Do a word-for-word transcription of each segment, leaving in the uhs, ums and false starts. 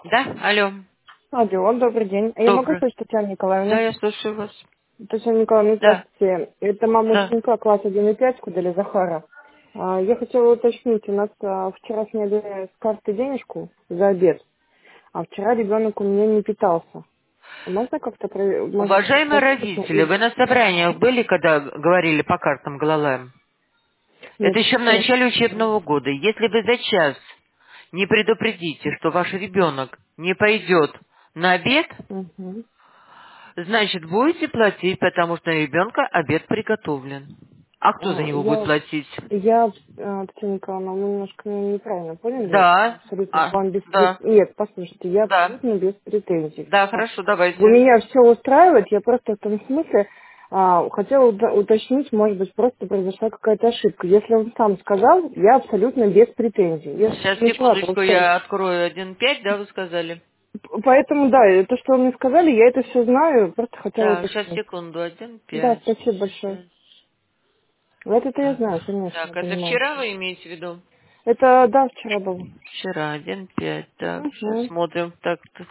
Да, алло. Алло, добрый день. А я могу Добрый. слышать Татьяну Да, Николаевну? я слушаю вас. Татьяна Николаевна, Да, здравствуйте. Это мама да. ученика класса один и пять Куделя Захара. А, Я хотела уточнить, у нас а, вчера сняли с карты денежку за обед, а вчера ребенок у меня не питался. Можно как-то, про- может быть, Уважаемые сейчас уточнить? родители, И- вы на собраниях были, когда говорили по картам Глалаем? Нет, Это еще в нет. начале учебного года. Если вы за час не предупредите, что ваш ребенок не пойдет на обед, Мгм. значит, будете платить, потому что на ребенка обед приготовлен. А кто за А, него будет Я, платить? я, а, Татьяна Николаевна, вы немножко меня неправильно поняли. Я Да, абсолютно к а, вам без прет- да, Нет, послушайте, я да. абсолютно без претензий. Да, Всё. хорошо, У давайте. меня все устраивает, я просто в том смысле а, хотела уда- уточнить, может быть, просто произошла какая-то ошибка. Если он сам сказал, я абсолютно без претензий. Я Сейчас, начала секундочку, просто... я открою один пять, да, вы сказали? Поэтому, да, и то, что вы мне сказали, я это все знаю, просто хотела Так, сейчас, уточнить. секунду, один, Да, пять, спасибо большое. шесть. Вот это я Так, знаю, конечно, так, я это понимаю. вчера вы имеете в виду? Это, да, вчера было. Вчера, один, пять, так, сейчас Угу. смотрим. Так, т-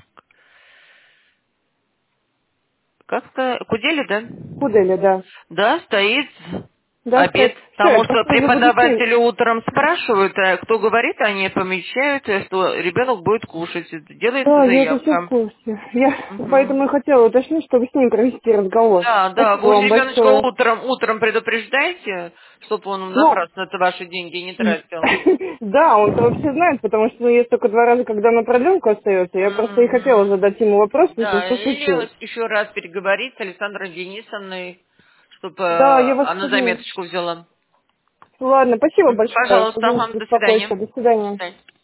как-то, Кудели, да? Кудели, да. Да, стоит Да, обед. кстати, все, я Потому что просто уже буду с ним. преподаватели утром спрашивают, а кто говорит, они помечают, э, что ребенок будет кушать. Это делается Да, я это все в заявка. курсе. Я Мгм. поэтому и хотела уточнить, чтобы с ним провести разговор. Да, да, Спасибо вы вам ребеночка большое. утром, утром предупреждаете, чтобы он Ну, напрасно это ваши деньги не тратил. да, он-то вообще знает, потому что ну, есть только два раза, когда на продленку остается. Я просто и хотела Мгм. задать ему вопрос, спросить, Да, что или вот случилось. еще раз переговорить с Александрой Денисовной, чтобы Да, я вас она поняла. заметочку взяла. Ладно, спасибо Мгм. большое. Пожалуйста, Извините, ага, до свидания. беспокойство. До До свидания. свидания.